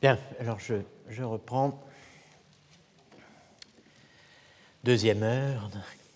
Bien, alors je reprends. Deuxième heure.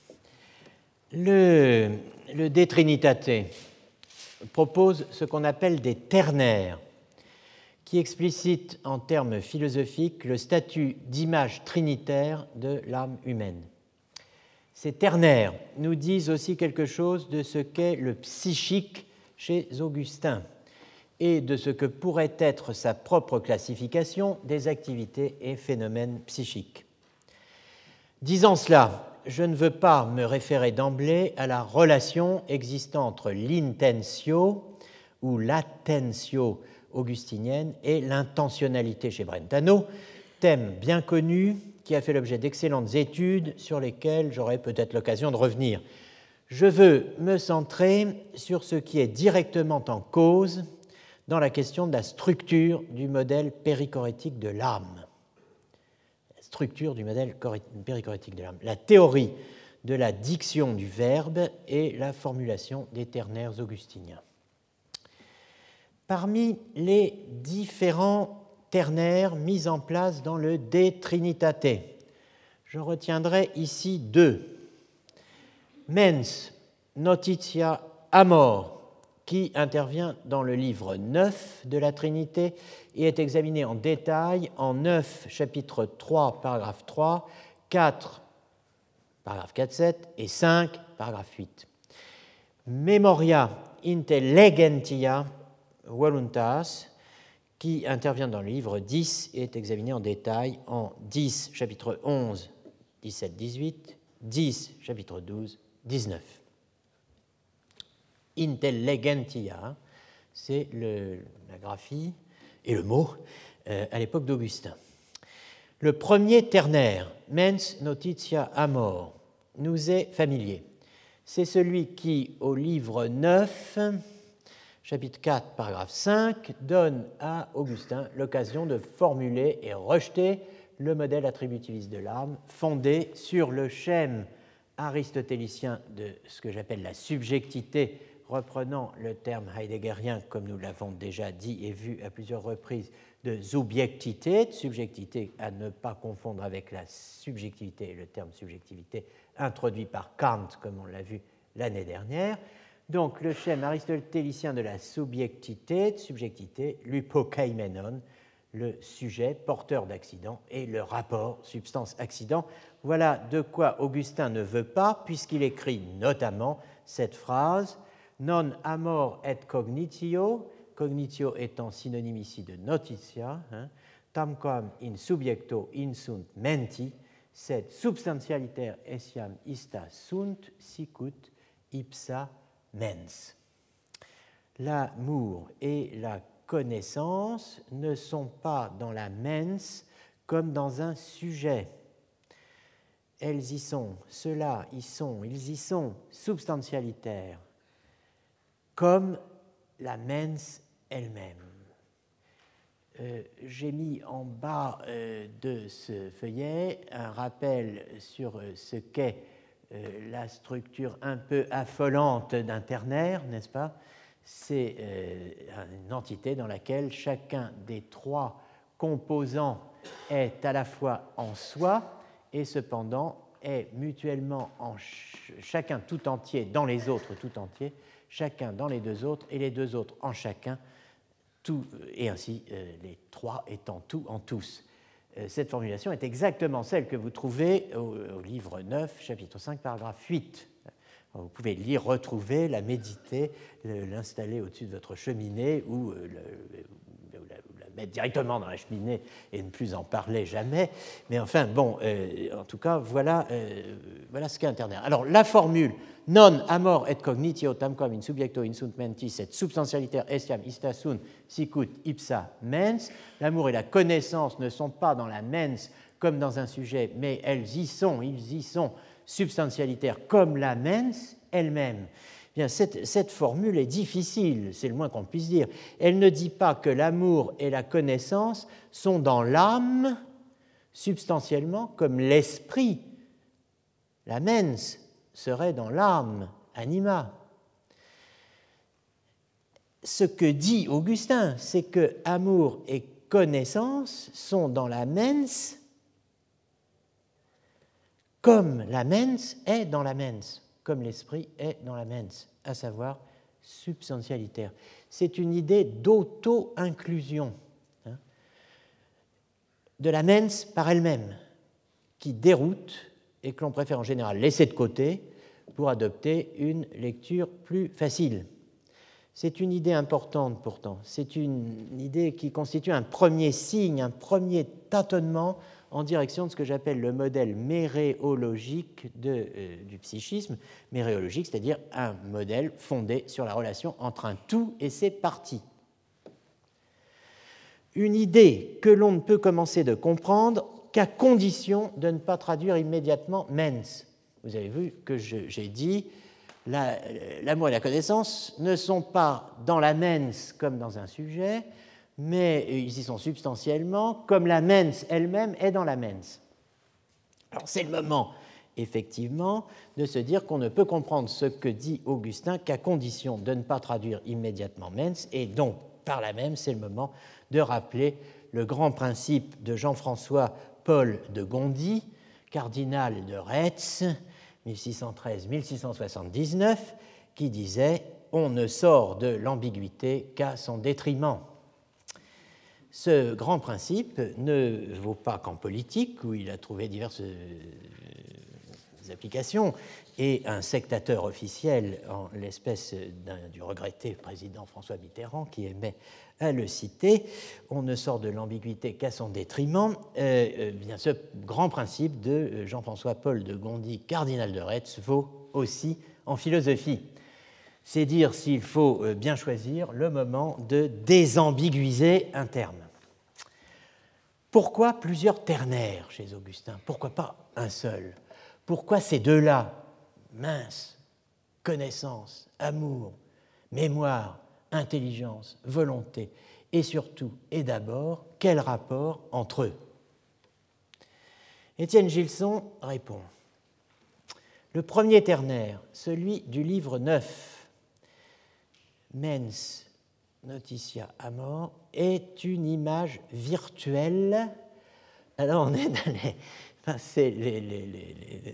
Le De Trinitate propose ce qu'on appelle des ternaires, qui explicitent en termes philosophiques le statut d'image trinitaire de l'âme humaine. Ces ternaires nous disent aussi quelque chose de ce qu'est le psychique chez Augustin et de ce que pourrait être sa propre classification des activités et phénomènes psychiques. Disant cela, je ne veux pas me référer d'emblée à la relation existant entre l'intentio ou l'attentio augustinienne et l'intentionnalité chez Brentano, thème bien connu qui a fait l'objet d'excellentes études sur lesquelles j'aurai peut-être l'occasion de revenir. Je veux me centrer sur ce qui est directement en cause dans la question de la structure du modèle périchorétique de l'âme. Structure du modèle périchorétique de l'âme, la théorie de la diction du verbe et la formulation des ternaires augustiniens. Parmi les différents ternaires mis en place dans le De Trinitate, je retiendrai ici deux. Mens notitia amor, qui intervient dans le livre 9 de la Trinité et est examiné en détail en 9, chapitre 3, paragraphe 3, 4, paragraphe 4-7 et 5, paragraphe 8. Memoria intelligentia voluntas, qui intervient dans le livre 10 et est examiné en détail en 10, chapitre 11, 17-18, 10, chapitre 12, 19. Intelligentia, c'est la graphie et le mot à l'époque d'Augustin. Le premier ternaire, mens notitia amor, nous est familier. C'est celui qui, au livre 9, chapitre 4, paragraphe 5, donne à Augustin l'occasion de formuler et rejeter le modèle attributiviste de l'âme, fondé sur le schème aristotélicien de ce que j'appelle la subjectivité, reprenant le terme heideggerien, comme nous l'avons déjà dit et vu à plusieurs reprises, de subjectivité, subjectivité à ne pas confondre avec la subjectivité, le terme subjectivité introduit par Kant, comme on l'a vu l'année dernière. Donc le schème aristotélicien de la subjectivité, l'hypokeimenon, le sujet porteur d'accident et le rapport substance-accident. Voilà de quoi Augustin ne veut pas, puisqu'il écrit notamment cette phrase « Non amor et cognitio », cognitio étant synonyme ici de notitia, tamquam in subjecto insunt menti, sed substantialiter essiam ista sunt sicut ipsa mens. L'amour et la connaissance ne sont pas dans la mens comme dans un sujet. Elles y sont, ceux-là y sont, ils y sont substantialitaires, comme la mens elle-même. J'ai mis en bas de ce feuillet un rappel sur ce qu'est la structure un peu affolante d'un ternaire, n'est-ce pas? C'est une entité dans laquelle chacun des trois composants est à la fois en soi et cependant est mutuellement en chacun tout entier dans les autres tout entiers, chacun dans les deux autres et les deux autres en chacun, tout, et ainsi les trois étant tout en tous. Cette formulation est exactement celle que vous trouvez au livre 9, chapitre 5, paragraphe 8. Vous pouvez l'y retrouver, la méditer, l'installer au-dessus de votre cheminée ou la mettre directement dans la cheminée et ne plus en parler jamais. Mais enfin, bon, en tout cas, voilà ce qu'est un ternaire. Alors, la formule « non amor et cognitio tamquam in subjecto insunt mentis et substantialiter estiam ista sunt sicut ipsa mens », l'amour et la connaissance ne sont pas dans la mens comme dans un sujet, mais ils y sont substantialitaires comme la mens elle-même. Bien, cette formule est difficile, c'est le moins qu'on puisse dire. Elle ne dit pas que l'amour et la connaissance sont dans l'âme substantiellement comme l'esprit. La mens serait dans l'âme, anima. Ce que dit Augustin, c'est que amour et connaissances sont dans la mens comme la mens est dans la mens, comme l'esprit est dans la mens, à savoir substantialitaire. C'est une idée d'auto-inclusion de la mens par elle-même qui déroute et que l'on préfère en général laisser de côté pour adopter une lecture plus facile. C'est une idée importante pourtant, c'est une idée qui constitue un premier signe, un premier tâtonnement en direction de ce que j'appelle le modèle méréologique du psychisme, méréologique, c'est-à-dire un modèle fondé sur la relation entre un tout et ses parties. Une idée que l'on ne peut commencer de comprendre qu'à condition de ne pas traduire immédiatement mens. Vous avez vu que j'ai dit l'amour et la connaissance ne sont pas dans la mens comme dans un sujet, mais ils y sont substantiellement, comme la mens elle-même est dans la mens. Alors c'est le moment, effectivement, de se dire qu'on ne peut comprendre ce que dit Augustin qu'à condition de ne pas traduire immédiatement mens, et donc, par là même, c'est le moment de rappeler le grand principe de Jean-François Paul de Gondi, cardinal de Retz, 1613-1679, qui disait « On ne sort de l'ambiguïté qu'à son détriment ». Ce grand principe ne vaut pas qu'en politique, où il a trouvé diverses applications, et un sectateur officiel en l'espèce du regretté président François Mitterrand qui aimait à le citer, on ne sort de l'ambiguïté qu'à son détriment. Bien, ce grand principe de Jean-François Paul de Gondi, cardinal de Retz, vaut aussi en philosophie. C'est dire s'il faut bien choisir le moment de désambiguiser un terme. Pourquoi plusieurs ternaires chez Augustin? Pourquoi pas un seul? Pourquoi ces deux-là, mince, connaissance, amour, mémoire, intelligence, volonté, et surtout, et d'abord, quel rapport entre eux? Étienne Gilson répond. Le premier ternaire, celui du livre 9, Mens Notitia Amor, est une image virtuelle. Alors on est dans c'est les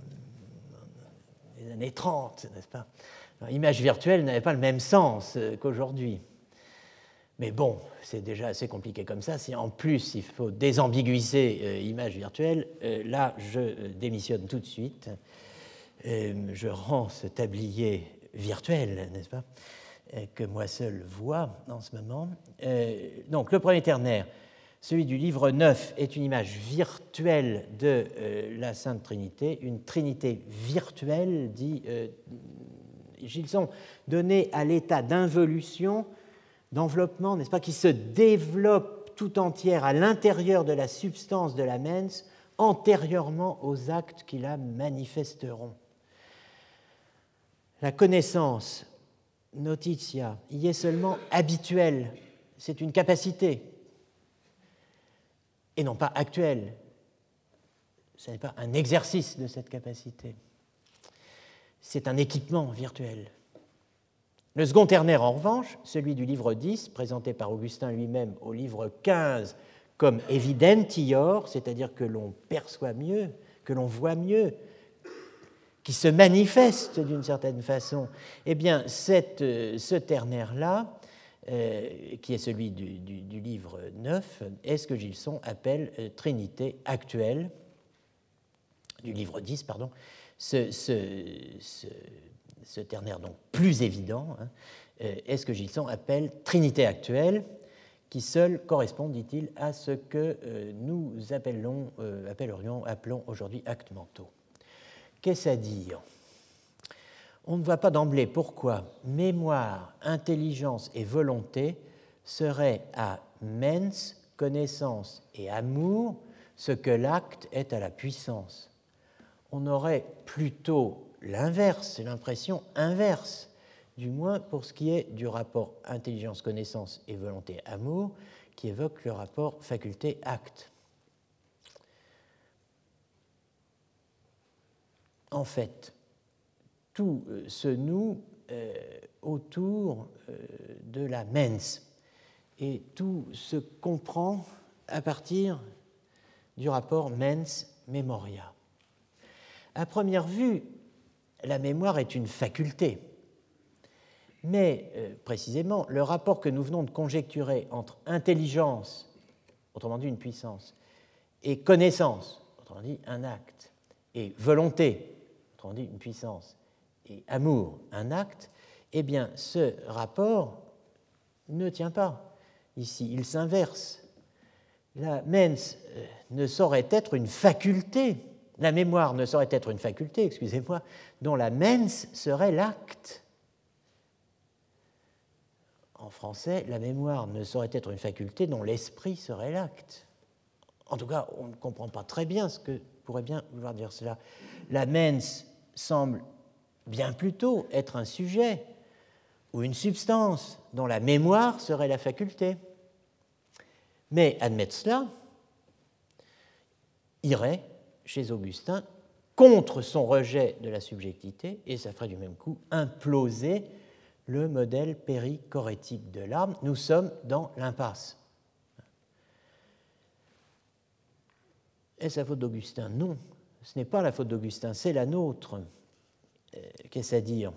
années 30, n'est-ce pas? Alors, image virtuelle n'avait pas le même sens qu'aujourd'hui. Mais bon, c'est déjà assez compliqué comme ça. Si en plus il faut désambiguiser image virtuelle, là je démissionne tout de suite. Je rends ce tablier virtuel, n'est-ce pas, que moi seul vois en ce moment. Donc le premier ternaire, celui du livre 9, est une image virtuelle de la Sainte Trinité, une Trinité virtuelle, dit Gilson, donnée à l'état d'involution, d'enveloppement, n'est-ce pas, qui se développe tout entière à l'intérieur de la substance de la mens, antérieurement aux actes qui la manifesteront. La connaissance, notitia, y est seulement habituelle, c'est une capacité, et non pas actuelle. Ce n'est pas un exercice de cette capacité. C'est un équipement virtuel. Le second ternaire, en revanche, celui du livre 10, présenté par Augustin lui-même au livre 15 comme evidentior, c'est-à-dire que l'on perçoit mieux, que l'on voit mieux, qui se manifeste d'une certaine façon, eh bien, ce ternaire-là, qui est celui du livre 9, est ce que Gilson appelle Trinité actuelle, du livre 10, pardon, ce ternaire donc plus évident, est ce que Gilson appelle Trinité actuelle, qui seul correspond, dit-il, à ce que nous appelons aujourd'hui actes mentaux. Qu'est-ce à dire? On ne voit pas d'emblée pourquoi mémoire, intelligence et volonté seraient à mens, connaissance et amour ce que l'acte est à la puissance. On aurait plutôt l'inverse, l'impression inverse, du moins pour ce qui est du rapport intelligence, connaissance et volonté, amour, qui évoque le rapport faculté-acte. En fait, tout se noue autour de la mens, et tout se comprend à partir du rapport mens memoria. À première vue, la mémoire est une faculté, mais précisément, le rapport que nous venons de conjecturer entre intelligence, autrement dit une puissance, et connaissance, autrement dit un acte, et volonté, autrement dit une puissance, et amour, un acte, eh bien, ce rapport ne tient pas ici, il s'inverse. La mens ne saurait être une faculté, la mémoire ne saurait être une faculté, excusez-moi, dont la mens serait l'acte. En français, la mémoire ne saurait être une faculté dont l'esprit serait l'acte. En tout cas, on ne comprend pas très bien ce que pourrait bien vouloir dire cela. La mens semble bien plutôt être un sujet ou une substance dont la mémoire serait la faculté. Mais admettre cela irait, chez Augustin, contre son rejet de la subjectivité, et ça ferait du même coup imploser le modèle périchorétique de l'âme. Nous sommes dans l'impasse. Est-ce la faute d'Augustin? Non, ce n'est pas la faute d'Augustin, c'est la nôtre. Qu'est-ce à dire?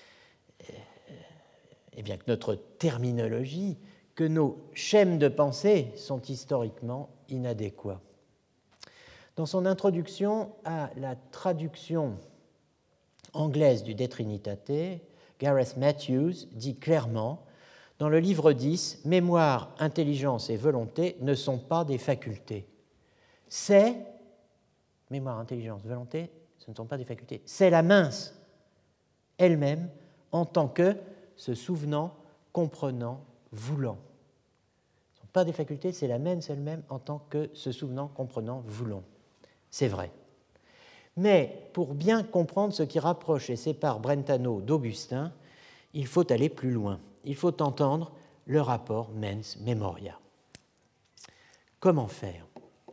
Eh bien que notre terminologie, que nos schèmes de pensée sont historiquement inadéquats. Dans son introduction à la traduction anglaise du De Trinitate, Gareth Matthews dit clairement, dans le livre 10, « Mémoire, intelligence et volonté ne sont pas des facultés. C'est, mémoire, intelligence, volonté, ce ne sont pas des facultés, c'est la mens elle-même en tant que se souvenant, comprenant, voulant. Ce ne sont pas des facultés, c'est la mens elle-même en tant que se souvenant, comprenant, voulant. C'est vrai. Mais pour bien comprendre ce qui rapproche et sépare Brentano d'Augustin, il faut aller plus loin. Il faut entendre le rapport mens memoria. Comment faire?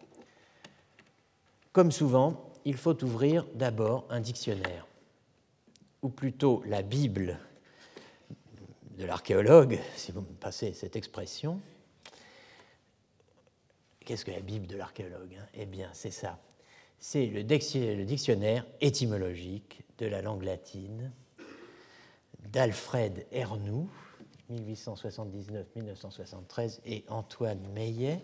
Comme souvent, il faut ouvrir d'abord un dictionnaire, ou plutôt la Bible de l'archéologue, si vous me passez cette expression. Qu'est-ce que la Bible de l'archéologue? Eh bien, c'est ça. C'est le dictionnaire étymologique de la langue latine d'Alfred Ernoult, 1879-1973, et Antoine Meillet.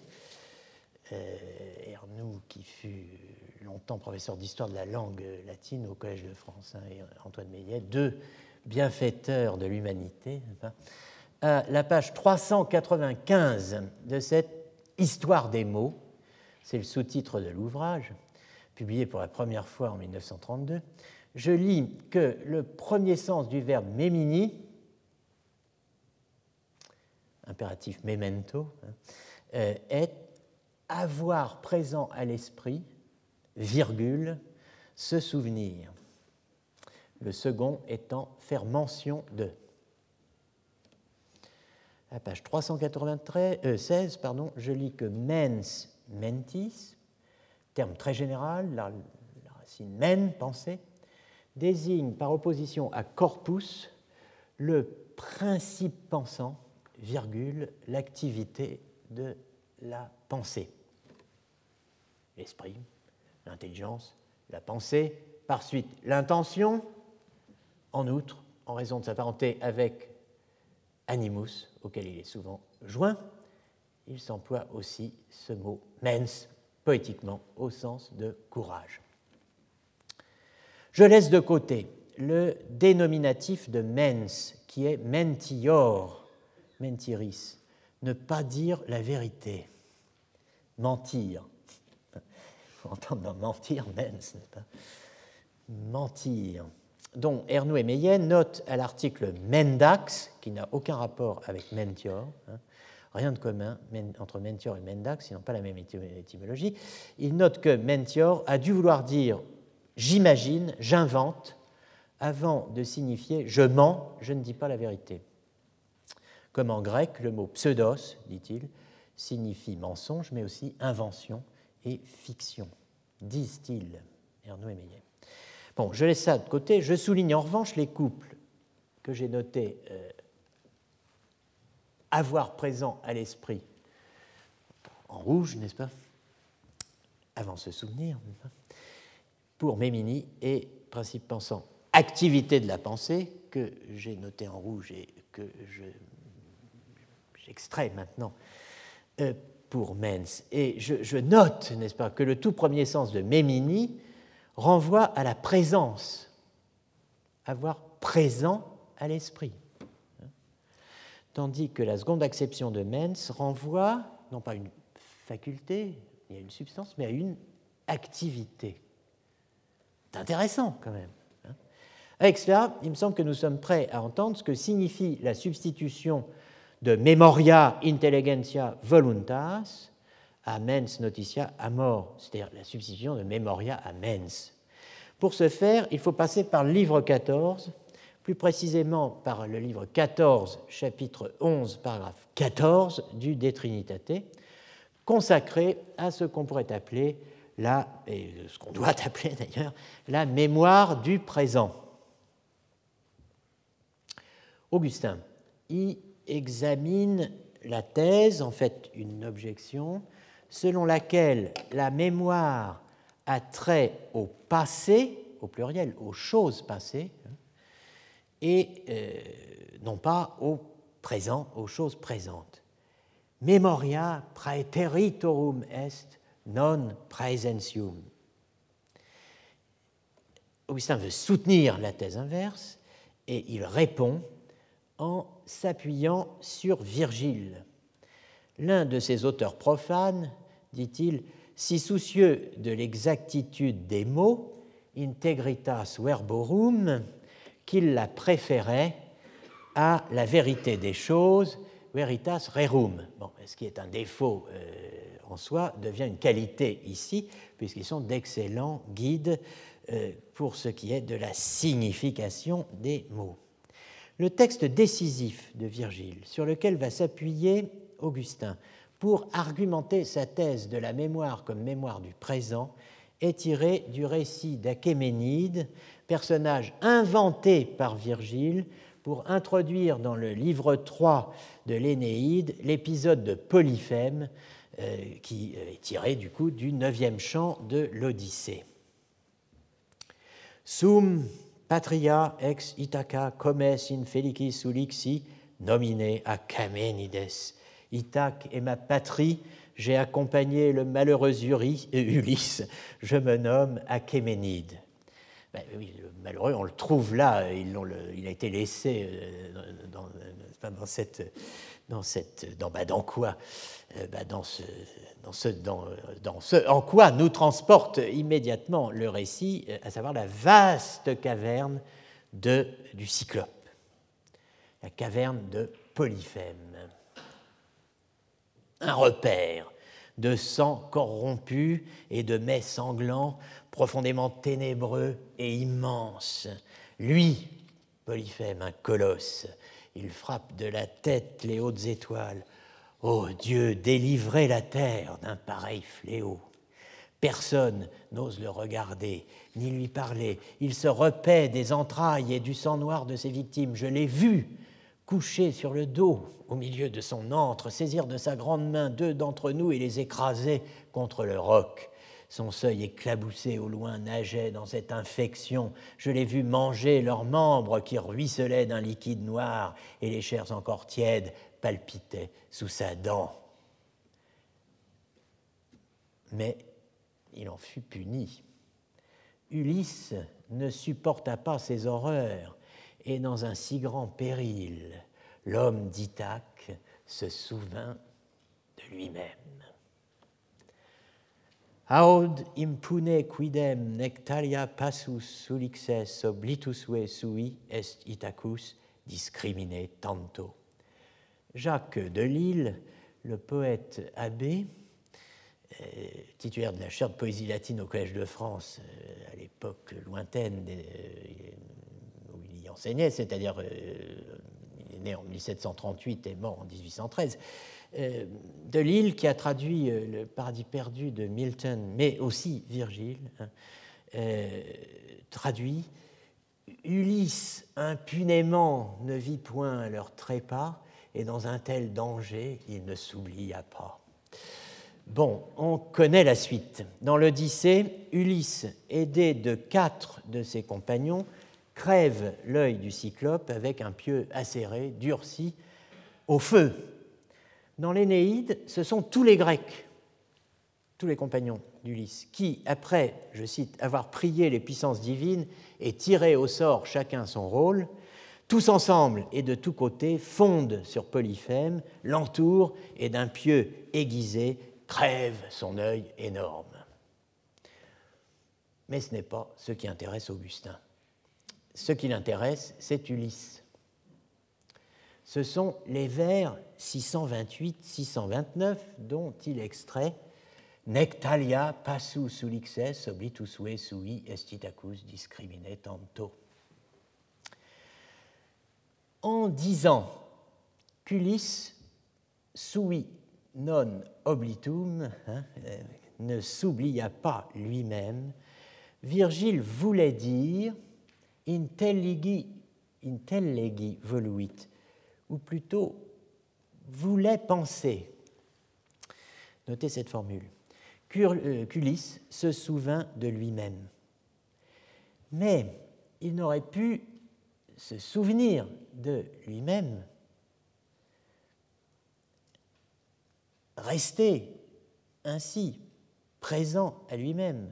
Ernoult, qui fut longtemps professeur d'histoire de la langue latine au Collège de France, et Antoine Meillet, deux bienfaiteurs de l'humanité, à la page 395 de cette Histoire des mots, c'est le sous-titre de l'ouvrage, publié pour la première fois en 1932, je lis que le premier sens du verbe memini, impératif memento, est avoir présent à l'esprit, virgule, se souvenir. Le second étant faire mention de. À la page 396, je lis que mens mentis, terme très général, la racine men, pensée, désigne par opposition à corpus le principe pensant, virgule, l'activité de la pensée. L'esprit, l'intelligence, la pensée, par suite l'intention, en outre, en raison de sa parenté avec animus, auquel il est souvent joint, il s'emploie aussi ce mot mens, poétiquement, au sens de courage. Je laisse de côté le dénominatif de mens, qui est mentior, mentiris, ne pas dire la vérité, mentir. Il faut entendre dans mentir, mens, n'est-ce pas? Mentir. Dont Ernoult et Meillet notent à l'article mendax, qui n'a aucun rapport avec mentior, rien de commun entre mentior et mendax, ils n'ont pas la même étymologie. Ils notent que mentior a dû vouloir dire j'imagine, j'invente, avant de signifier je mens, je ne dis pas la vérité. Comme en grec, le mot pseudos, dit-il, signifie mensonge, mais aussi invention et fiction, disent-ils, Ernoult et Meillet. Bon, je laisse ça de côté. Je souligne en revanche les couples que j'ai notés avoir présent à l'esprit en rouge, n'est-ce pas, avant se souvenir, n'est-ce pas, pour Memini et principe pensant activité de la pensée, que j'ai noté en rouge et que j'extrais maintenant pour Menz. Et je note, n'est-ce pas, que le tout premier sens de Memini renvoie à la présence, avoir présent à l'esprit. Tandis que la seconde acception de Menz renvoie, non pas à une faculté, ni à une substance, mais à une activité. C'est intéressant quand même. Avec cela, il me semble que nous sommes prêts à entendre ce que signifie la substitution de memoria intelligentia voluntas à mens notitia amor, c'est-à-dire la substitution de memoria à mens. Pour ce faire, il faut passer par le livre 14, plus précisément par le livre 14, chapitre 11, paragraphe 14 du De Trinitate, consacré à ce qu'on pourrait appeler et ce qu'on doit appeler d'ailleurs, la mémoire du présent. Augustin y examine la thèse, en fait une objection, selon laquelle la mémoire a trait au passé, au pluriel, aux choses passées, et non pas au présent, aux choses présentes. Memoria praeteritorum est non praesentium. Augustin veut soutenir la thèse inverse et il répond en s'appuyant sur Virgile. L'un de ses auteurs profanes, dit-il, si soucieux de l'exactitude des mots, integritas verborum, qu'il la préférait à la vérité des choses, veritas rerum. Bon, ce qui est un défaut en soi devient une qualité ici, puisqu'ils sont d'excellents guides pour ce qui est de la signification des mots. Le texte décisif de Virgile, sur lequel va s'appuyer Augustin pour argumenter sa thèse de la mémoire comme mémoire du présent, est tiré du récit d'Achéménide, personnage inventé par Virgile pour introduire dans le livre 3 de l'Énéide l'épisode de Polyphème, qui est tiré du coup du 9e chant de l'Odyssée. Sum patria ex Ithaca comes in felicis ulixi nomine Achéménides. Ithaque est ma patrie, j'ai accompagné le malheureux Ulysse, je me nomme Achéménide. Ben oui, le malheureux, on le trouve là, il a été laissé dans quoi en quoi nous transporte immédiatement le récit, à savoir la vaste caverne du Cyclope, la caverne de Polyphème. Un repère de sang corrompu et de mets sanglants, profondément ténébreux et immense. Lui, Polyphème, un colosse, il frappe de la tête les hautes étoiles. Ô Dieu, délivrez la terre d'un pareil fléau. Personne n'ose le regarder, ni lui parler. Il se repaît des entrailles et du sang noir de ses victimes. Je l'ai vu, couché sur le dos, au milieu de son antre, saisir de sa grande main 2 d'entre nous et les écraser contre le roc. Son seuil éclaboussé au loin nageait dans cette infection. Je l'ai vu manger leurs membres qui ruisselaient d'un liquide noir et les chairs encore tièdes palpitaient sous sa dent. Mais il en fut puni. Ulysse ne supporta pas ces horreurs et dans un si grand péril, l'homme d'Ithaque se souvint de lui-même. Aud impune quidem nectalia passus ulixes oblitusve sui est Ithacus discrimine tanto. Jacques de Lille, le poète abbé, titulaire de la chaire de poésie latine au Collège de France à l'époque lointaine où il y enseignait, c'est-à-dire il est né en 1738 et mort en 1813, de Lille, qui a traduit Le Paradis perdu de Milton, mais aussi Virgile, traduit « Ulysse impunément ne vit point leur trépas, et dans un tel danger, il ne s'oublia pas. Bon, on connaît la suite. Dans l'Odyssée, Ulysse, aidé de 4 de ses compagnons, crève l'œil du Cyclope avec un pieu acéré, durci, au feu. Dans l'Énéide, ce sont tous les Grecs, tous les compagnons d'Ulysse, qui, après, je cite, avoir prié les puissances divines et tiré au sort chacun son rôle, tous ensemble et de tous côtés fondent sur Polyphème, l'entourent et d'un pieu aiguisé crèvent son œil énorme. Mais ce n'est pas ce qui intéresse Augustin. Ce qui l'intéresse, c'est Ulysse. Ce sont les vers 628-629 dont il extrait Nectalia passus ulixes oblitusue sui estitacus discrimine tanto. En disant qu'Ulysse sui non oblitum, ne s'oublia pas lui-même, Virgile voulait dire intelligi voluit, ou plutôt voulait penser. Notez cette formule. Qu'Ulysse se souvint de lui-même. Mais il n'aurait pu se souvenir de lui-même, rester ainsi présent à lui-même,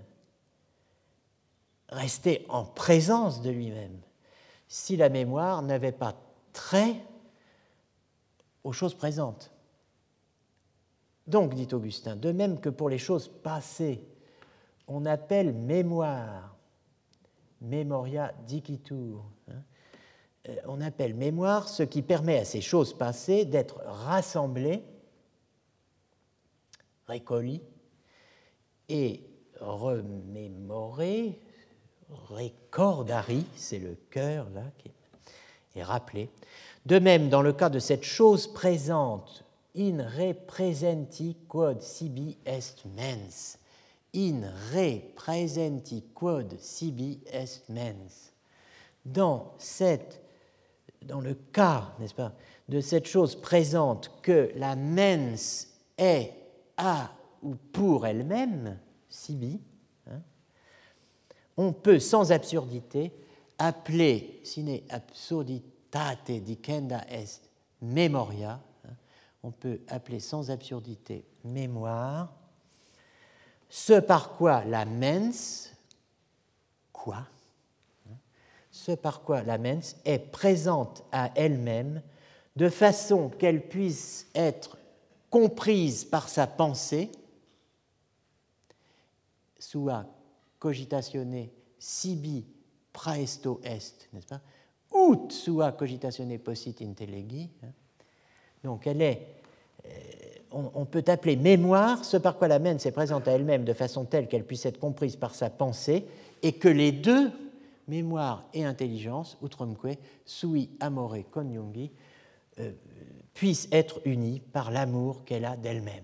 rester en présence de lui-même, si la mémoire n'avait pas trait aux choses présentes. Donc, dit Augustin, de même que pour les choses passées, on appelle mémoire, memoria dicitur, on appelle mémoire ce qui permet à ces choses passées d'être rassemblées, récollies et remémorées, recordari, c'est le cœur là qui est rappelé. De même, dans le cas de cette chose présente, in representi quod sibi est mens, in representi quod sibi est mens. Dans le cas, n'est-ce pas, de cette chose présente que la mens est à ou pour elle-même, sibi, on peut sans absurdité appeler, sine absurditate dicenda est memoria, on peut appeler sans absurdité mémoire, ce par quoi la mens, quoi, ce par quoi la mens est présente à elle-même de façon qu'elle puisse être comprise par sa pensée, sua cogitatione sibi praesto est, n'est-ce pas, ut sua cogitatione possit intellegi. Donc elle est, on peut appeler mémoire ce par quoi la mens est présente à elle-même de façon telle qu'elle puisse être comprise par sa pensée et que les deux, mémoire et intelligence, utrumque sui amore coniungi, puissent être unis par l'amour qu'elle a d'elle-même.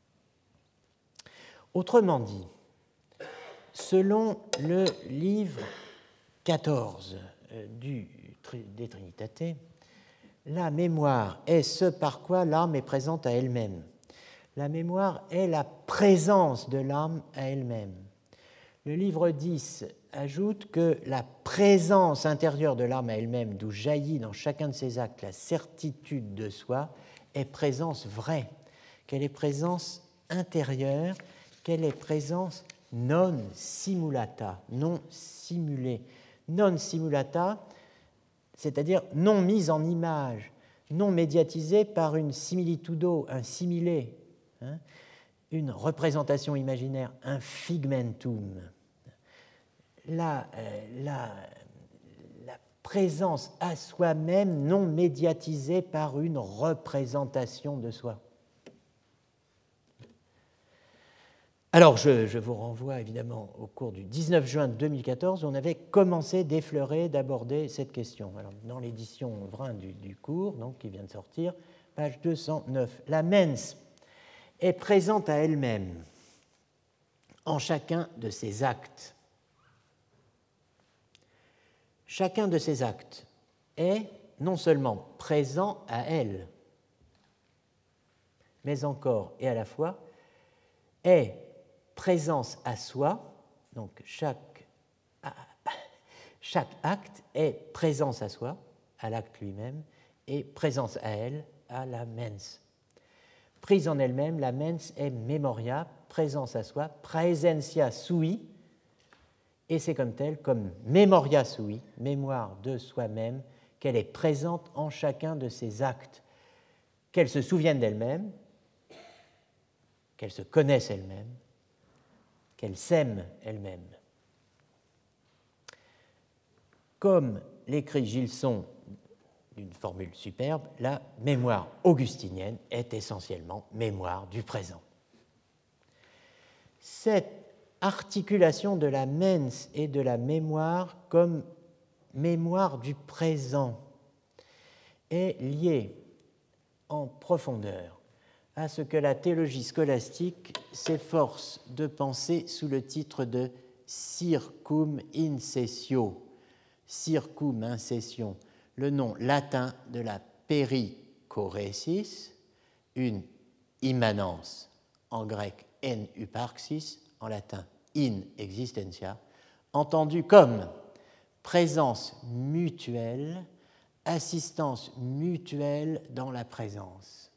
Autrement dit, selon le livre 14 des Trinitate, la mémoire est ce par quoi l'âme est présente à elle-même. La mémoire est la présence de l'âme à elle-même. Le livre 10 ajoute que la présence intérieure de l'âme à elle-même, d'où jaillit dans chacun de ses actes la certitude de soi, est présence vraie, qu'elle est présence intérieure, qu'elle est présence non simulata, non simulée. Non simulata, c'est-à-dire non mise en image, non médiatisée par une similitudo, un similé, une représentation imaginaire, un figmentum. La présence à soi-même non médiatisée par une représentation de soi. Alors, je vous renvoie évidemment au cours du 19 juin 2014, où on avait commencé d'effleurer, d'aborder cette question. Alors, dans l'édition Vrin du cours, donc, qui vient de sortir, page 209, la mens est présente à elle-même en chacun de ses actes. Chacun de ces actes est non seulement présent à elle, mais encore et à la fois, est présence à soi, donc chaque acte est présence à soi, à l'acte lui-même, et présence à elle, à la mens. Prise en elle-même, la mens est memoria, présence à soi, praesentia sui, et c'est comme telle, comme memoria sui, mémoire de soi-même, qu'elle est présente en chacun de ses actes, qu'elle se souvienne d'elle-même, qu'elle se connaisse elle-même, qu'elle s'aime elle-même. Comme l'écrit Gilson d'une formule superbe, la mémoire augustinienne est essentiellement mémoire du présent. Cette articulation de la mens et de la mémoire comme mémoire du présent est liée en profondeur à ce que la théologie scolastique s'efforce de penser sous le titre de circum incessio, circum incession, le nom latin de la perichoresis, une immanence, en grec en hyparxis, en latin in existentia, entendu comme présence mutuelle, assistance mutuelle dans la présence.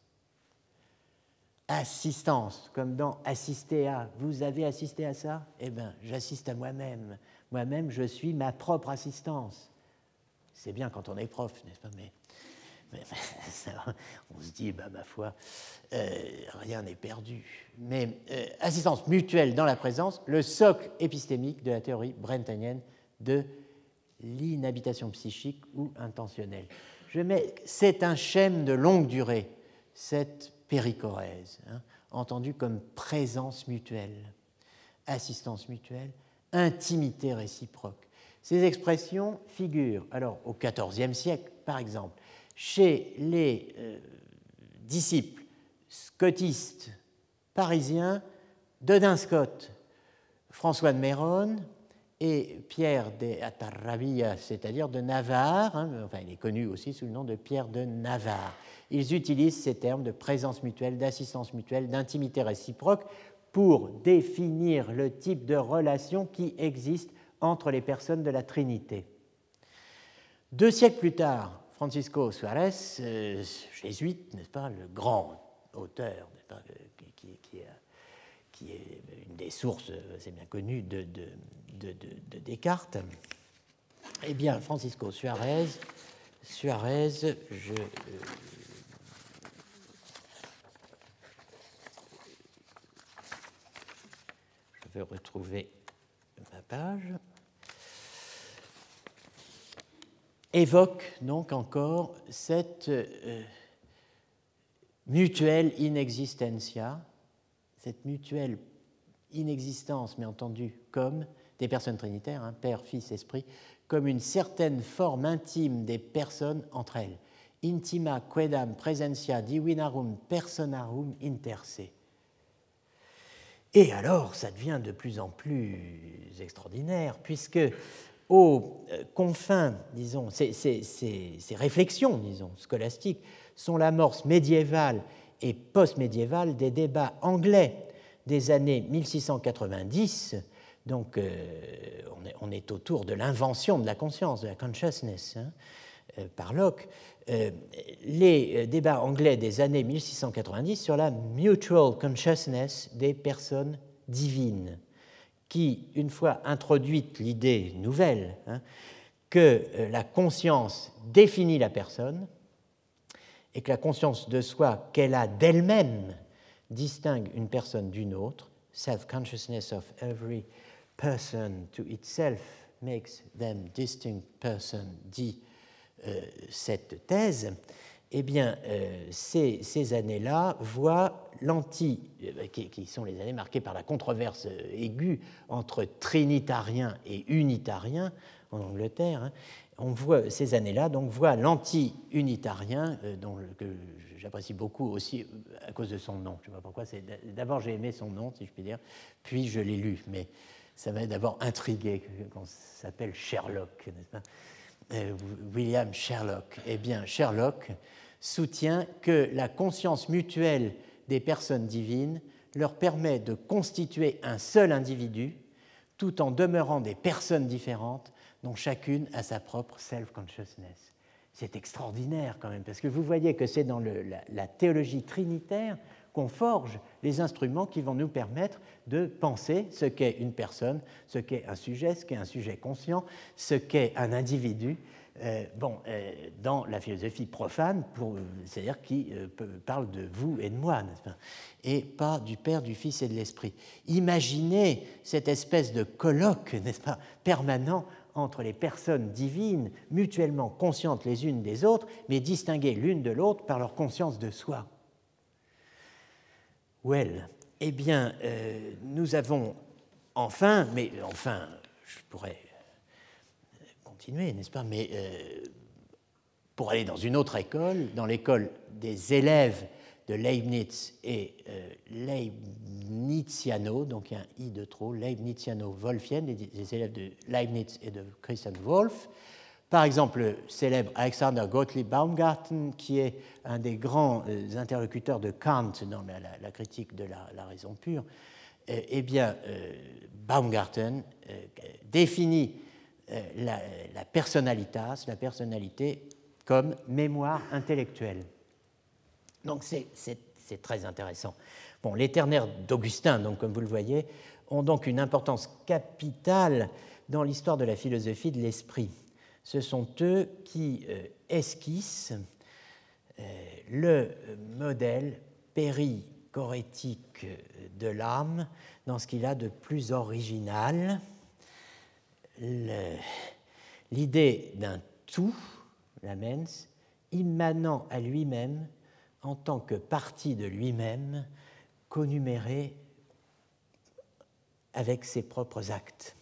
Assistance, comme dans assister à. Vous avez assisté à ça? Eh bien, j'assiste à moi-même. Moi-même, je suis ma propre assistance. C'est bien quand on est prof, n'est-ce pas? Mais ça, on se dit, ma foi, rien n'est perdu. Mais assistance mutuelle dans la présence, le socle épistémique de la théorie brentanienne de l'inhabitation psychique ou intentionnelle. C'est un schème de longue durée, cette périchorèse, entendue comme présence mutuelle, assistance mutuelle, intimité réciproque. Ces expressions figurent, alors au XIVe siècle, par exemple, chez les disciples scotistes parisiens d'Odin Scott, François de Méronne et Pierre de Atarrabia, c'est-à-dire de Navarre, enfin il est connu aussi sous le nom de Pierre de Navarre. Ils utilisent ces termes de présence mutuelle, d'assistance mutuelle, d'intimité réciproque pour définir le type de relation qui existe entre les personnes de la Trinité. 2 siècles plus tard, Francisco Suárez, jésuite, n'est-ce pas, le grand auteur, n'est-ce pas, qui est une des sources assez bien connues de Descartes, eh bien, Francisco Suárez, je vais retrouver ma page, évoque donc encore cette mutuelle inexistentia, cette mutuelle inexistence, mais entendue comme des personnes trinitaires, Père, Fils, Esprit, comme une certaine forme intime des personnes entre elles. Intima quedam presentia divinarum personarum interse. Et alors, ça devient de plus en plus extraordinaire, puisque aux confins, disons, ces réflexions, disons, scolastiques, sont l'amorce médiévale et post-médiévale des débats anglais des années 1690. Donc, on est autour de l'invention de la conscience, de la consciousness, par Locke. Les débats anglais des années 1690 sur la mutual consciousness des personnes divines, qui, une fois introduite l'idée nouvelle que la conscience définit la personne et que la conscience de soi qu'elle a d'elle-même distingue une personne d'une autre, self-consciousness of every person to itself makes them distinct person, dit cette thèse, eh bien, ces années-là voient qui sont les années marquées par la controverse aiguë entre trinitariens et unitariens en Angleterre. On voit ces années-là, donc voit l'anti-unitarien, que j'apprécie beaucoup aussi à cause de son nom. Je ne sais pas pourquoi. D'abord, j'ai aimé son nom, si je puis dire, puis je l'ai lu, mais ça m'a d'abord intrigué qu'on s'appelle Sherlock, n'est-ce pas? William Sherlock. Eh bien, Sherlock soutient que la conscience mutuelle des personnes divines leur permet de constituer un seul individu tout en demeurant des personnes différentes dont chacune a sa propre self-consciousness. C'est extraordinaire quand même, parce que vous voyez que c'est dans la théologie trinitaire qu'on forge les instruments qui vont nous permettre de penser ce qu'est une personne, ce qu'est un sujet conscient, ce qu'est un individu, dans la philosophie profane, c'est-à-dire qui parle de vous et de moi, n'est-ce pas, et pas du Père, du Fils et de l'Esprit. Imaginez cette espèce de colloque, n'est-ce pas, permanent entre les personnes divines, mutuellement conscientes les unes des autres, mais distinguées l'une de l'autre par leur conscience de soi. Eh bien, nous avons enfin, je pourrais continuer, n'est-ce pas, mais pour aller dans une autre école, dans l'école des élèves de Leibniz et Leibniziano, donc il y a un I de trop, Leibniziano-Wolfienne, les élèves de Leibniz et de Christian Wolff. Par exemple, le célèbre Alexander Gottlieb Baumgarten, qui est un des grands interlocuteurs de Kant dans la critique de la raison pure, Baumgarten définit la personalitas, la personnalité, comme mémoire intellectuelle. Donc c'est très intéressant. Bon, les ternaires d'Augustin, donc, comme vous le voyez, ont donc une importance capitale dans l'histoire de la philosophie de l'esprit. Ce sont eux qui esquissent le modèle périchorétique de l'âme dans ce qu'il a de plus original, l'idée d'un tout, la mens, immanent à lui-même en tant que partie de lui-même, conumérée avec ses propres actes.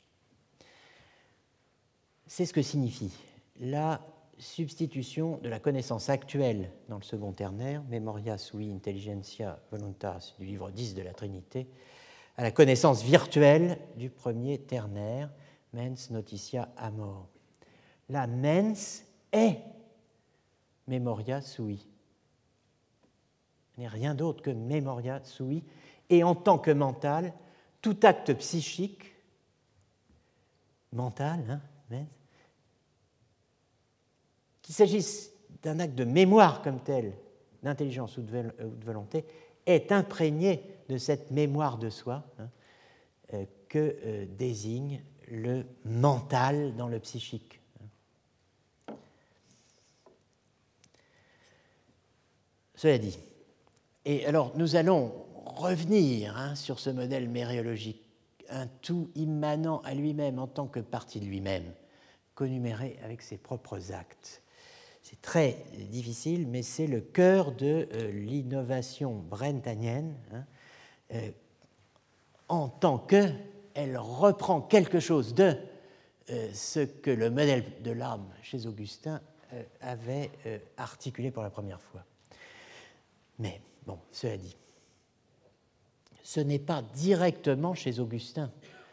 C'est ce que signifie la substitution de la connaissance actuelle dans le second ternaire, Memoria sui intelligentia voluntas du livre 10 de la Trinité, à la connaissance virtuelle du premier ternaire, mens notitia amor. La mens est Memoria sui. Ce n'est rien d'autre que Memoria sui, et en tant que mental, tout acte psychique, mental, mens, qu'il s'agisse d'un acte de mémoire comme tel, d'intelligence ou de volonté, est imprégné de cette mémoire de soi que désigne le mental dans le psychique. Cela dit, et alors nous allons revenir sur ce modèle méréologique, un tout immanent à lui-même en tant que partie de lui-même, conuméré avec ses propres actes. C'est très difficile, mais c'est le cœur de l'innovation brentanienne, en tant qu'elle reprend quelque chose de ce que le modèle de l'âme chez Augustin avait articulé pour la première fois. Mais, bon, cela dit, ce n'est pas directement chez Augustin,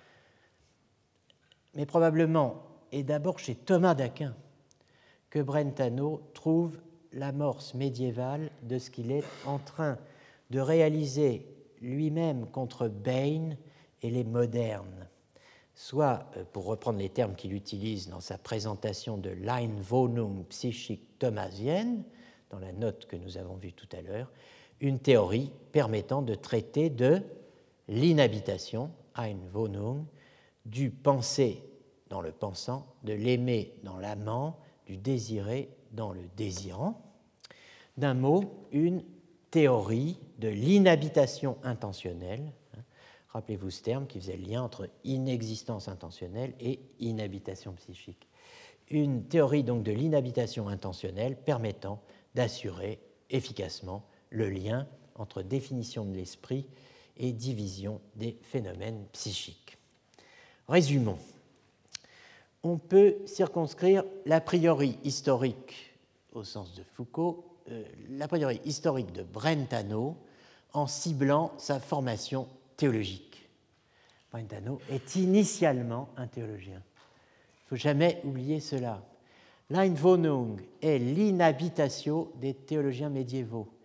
mais probablement et d'abord chez Thomas d'Aquin que Brentano trouve l'amorce médiévale de ce qu'il est en train de réaliser lui-même contre Bain et les modernes, soit, pour reprendre les termes qu'il utilise dans sa présentation de l'Einwohnung psychique thomasienne, dans la note que nous avons vue tout à l'heure, une théorie permettant de traiter de l'inhabitation, Einwohnung, du penser dans le pensant, de l'aimer dans l'amant, du désiré dans le désirant. D'un mot, une théorie de l'inhabitation intentionnelle. Rappelez-vous ce terme qui faisait le lien entre inexistence intentionnelle et inhabitation psychique. Une théorie donc de l'inhabitation intentionnelle permettant d'assurer efficacement le lien entre définition de l'esprit et division des phénomènes psychiques. Résumons. On peut circonscrire l'a priori historique, au sens de Foucault, l'a priori historique de Brentano en ciblant sa formation théologique. Brentano est initialement un théologien. Il ne faut jamais oublier cela. L'Einwohnung est l'inhabitatio des théologiens médiévaux,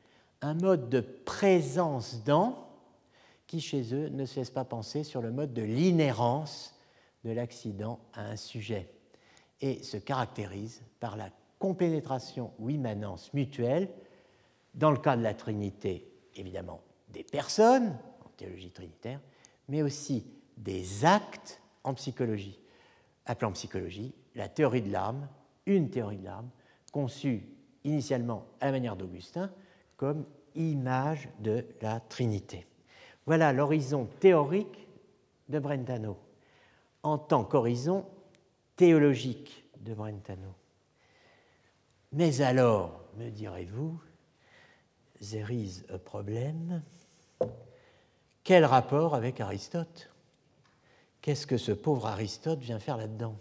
un mode de présence dans qui, chez eux, ne se laisse pas penser sur le mode de l'inhérence de l'accident à un sujet et se caractérise par la compénétration ou immanence mutuelle, dans le cas de la Trinité, évidemment, des personnes, en théologie trinitaire, mais aussi des actes en psychologie, appelant psychologie la théorie de l'âme, une théorie de l'âme, conçue initialement à la manière d'Augustin comme image de la Trinité. Voilà l'horizon théorique de Brentano, en tant qu'horizon théologique de Brentano. Mais alors, me direz-vous, there is a problem. Quel rapport avec Aristote? Qu'est-ce que ce pauvre Aristote vient faire là-dedans?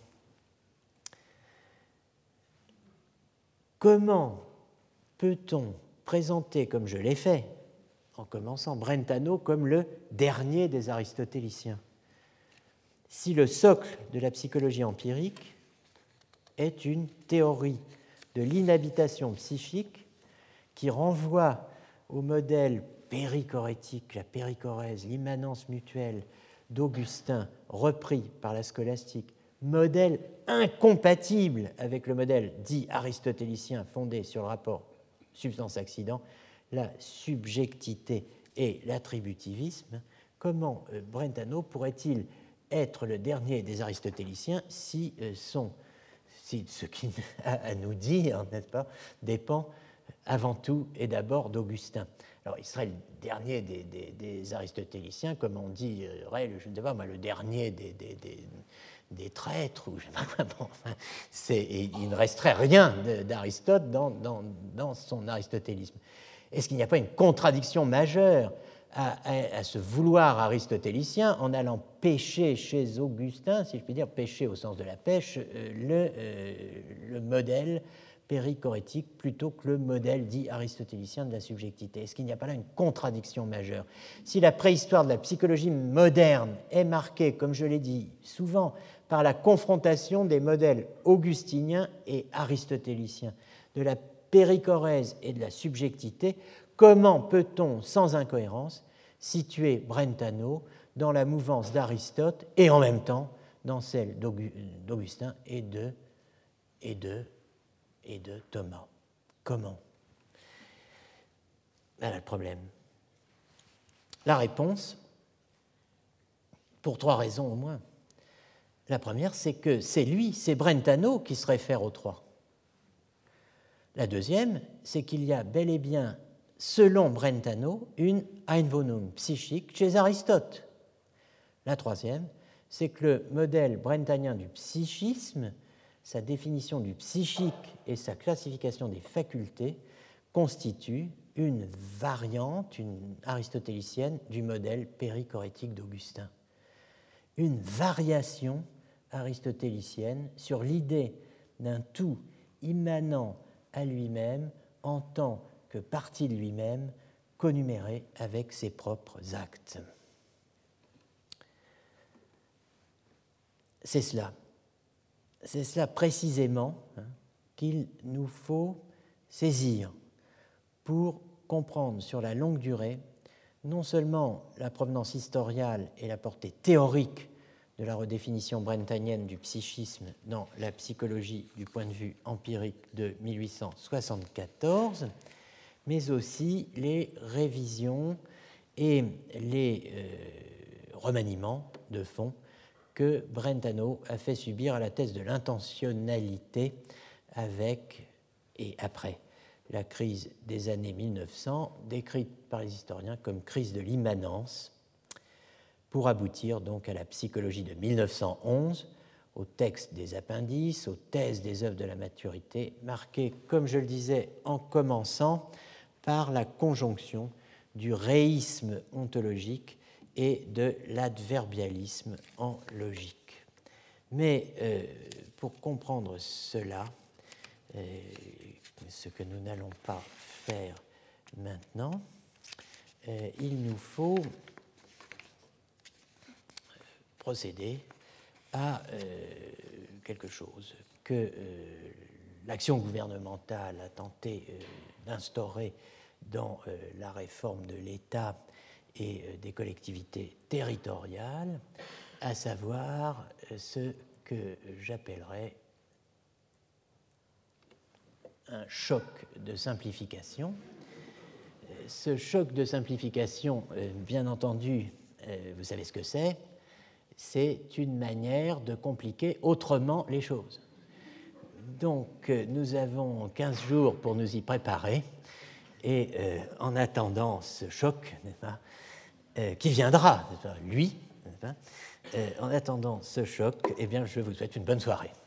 Comment peut-on présenter, comme je l'ai fait, en commençant Brentano comme le dernier des aristotéliciens, si le socle de la psychologie empirique est une théorie de l'inhabitation psychique qui renvoie au modèle périchorétique, la périchorèse, l'immanence mutuelle d'Augustin, repris par la scolastique, modèle incompatible avec le modèle dit aristotélicien fondé sur le rapport substance-accident, la subjectivité et l'attributivisme. Comment Brentano pourrait-il être le dernier des aristotéliciens si ce qui a à nous dire, n'est-ce pas, dépend avant tout et d'abord d'Augustin. Alors, il serait le dernier des aristotéliciens, comme on dit, je ne sais pas moi, le dernier des traîtres, ou je ne sais pas quoi. Bon, enfin, il ne resterait rien d'Aristote dans son aristotélisme. Est-ce qu'il n'y a pas une contradiction majeure à se vouloir aristotélicien en allant pêcher chez Augustin, si je puis dire, pêcher au sens de la pêche, le modèle périchorétique plutôt que le modèle dit aristotélicien de la subjectivité? Est-ce qu'il n'y a pas là une contradiction majeure? Si la préhistoire de la psychologie moderne est marquée, comme je l'ai dit souvent, par la confrontation des modèles augustiniens et aristotéliciens, de la périchorèse et de la subjectivité, comment peut-on, sans incohérence, situer Brentano dans la mouvance d'Aristote et en même temps dans celle d'Augustin et de Thomas? Comment? Voilà le problème. La réponse, pour 3 raisons au moins. La première, c'est que c'est Brentano qui se réfère aux 3. La deuxième, c'est qu'il y a bel et bien, selon Brentano, une Einwohnung psychique chez Aristote. La troisième, c'est que le modèle brentanien du psychisme, sa définition du psychique et sa classification des facultés constituent une variante, une aristotélicienne, du modèle périchorétique d'Augustin. Une variation aristotélicienne sur l'idée d'un tout immanent à lui-même en tant que partie de lui-même, conumérée avec ses propres actes. C'est cela précisément qu'il nous faut saisir pour comprendre sur la longue durée non seulement la provenance historiale et la portée théorique de la redéfinition brentanienne du psychisme dans la psychologie du point de vue empirique de 1874, mais aussi les révisions et les remaniements de fond que Brentano a fait subir à la thèse de l'intentionnalité avec et après la crise des années 1900, décrite par les historiens comme crise de l'immanence, pour aboutir donc à la psychologie de 1911, au texte des appendices, aux thèses des œuvres de la maturité, marquées, comme je le disais, en commençant par la conjonction du réisme ontologique et de l'adverbialisme en logique. Mais pour comprendre cela, ce que nous n'allons pas faire maintenant, il nous faut procéder à quelque chose que l'action gouvernementale a tenté d'instaurer dans la réforme de l'État et des collectivités territoriales, à savoir ce que j'appellerais un choc de simplification. Ce choc de simplification, bien entendu, vous savez ce que c'est une manière de compliquer autrement les choses. Donc, nous avons 15 jours pour nous y préparer, et en attendant ce choc, n'est-ce pas, qui viendra, n'est-ce pas, lui, n'est-ce pas, en attendant ce choc, eh bien, je vous souhaite une bonne soirée.